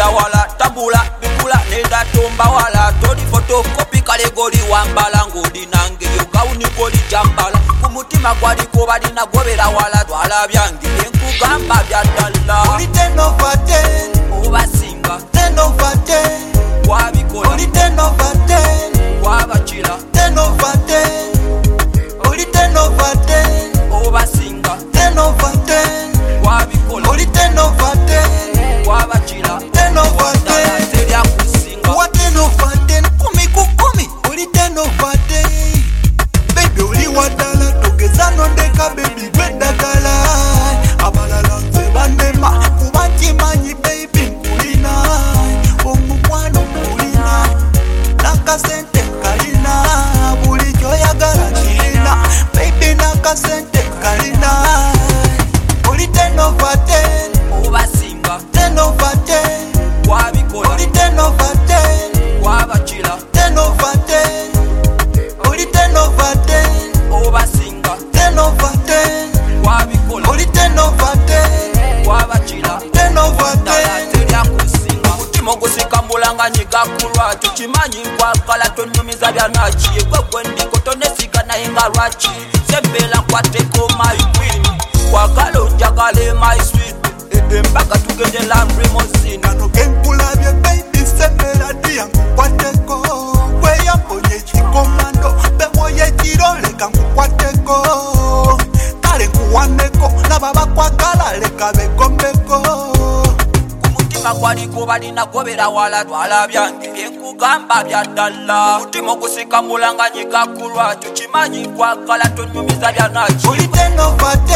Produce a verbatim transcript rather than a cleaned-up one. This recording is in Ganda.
genda wala tabula bikula nenda tomba wala toli fotokopi kale goli wambala ngodi nange yo gauni goli jambala kumutima gwali ko balina gobera wala twala byange enkugamba bya dalla oli ten over ten obasinga ten over ten wabikola oli ten over ten wabachila ten over ten oli ten over ten obasinga ten over ten wabikola oli ten over ten wabachila ten over ten teria kusinga wa ten over ten kumi ku kumi oli ten over ten baby oli wadala togezano ndeka baby gwedagala abalala nze bandema kubakimanyi baby nkulina omukwano nkulina nakasente kalina buli kyoyagala kirina baby nakasente kalina oli ten over ten obasinga ten over ten wabikola oli ten over ten wabachila ten over ten oli ten over ten obasinga ten over ten wabikola oli ten over ten wabachila ten over ten teria kusinga mutima gusikambulanga nyigakulwa tukimanyi nkwagala tonyumiza byanaki ekwekwe ndiko tonesiga naye nga lwaki sembera nkwateko my queen kwagala onjagale my sweet embaka tugende landry mosina kano kenkulabye baby sembera diya nkukwateko kweyamponye ekikomando bewoye ekiro leka nkukwateko kale nkuwaneko naba bakwagala leka bekombeko kumutima gwaliko balina gobera wala twala byange byenkugamba bya ddala mutima okusikamulanga nyigakulwa tukimanyi nkwagala tonyumiza byanaki oli ten over ten